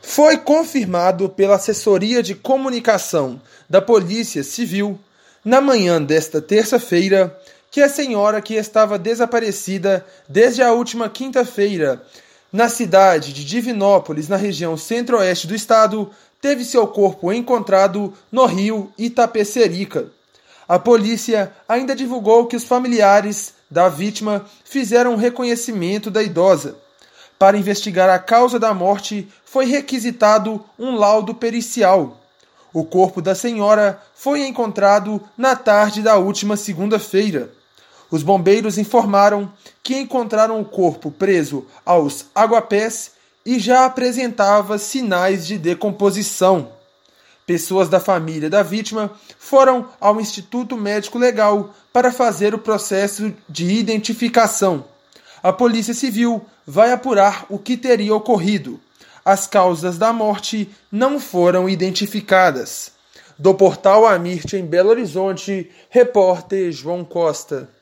Foi confirmado pela assessoria de comunicação da Polícia Civil, na manhã desta terça-feira, que a senhora que estava desaparecida desde a última quinta-feira na cidade de Divinópolis, na região centro-oeste do estado, teve seu corpo encontrado no rio Itapecerica. A polícia ainda divulgou que os familiares da vítima fizeram um reconhecimento da idosa. Para investigar a causa da morte, foi requisitado um laudo pericial. O corpo da senhora foi encontrado na tarde da última segunda-feira. Os bombeiros informaram que encontraram o corpo preso aos aguapés e já apresentava sinais de decomposição. Pessoas da família da vítima foram ao Instituto Médico Legal para fazer o processo de identificação. A Polícia Civil vai apurar o que teria ocorrido. As causas da morte não foram identificadas. Do portal Amirte, em Belo Horizonte, repórter João Costa.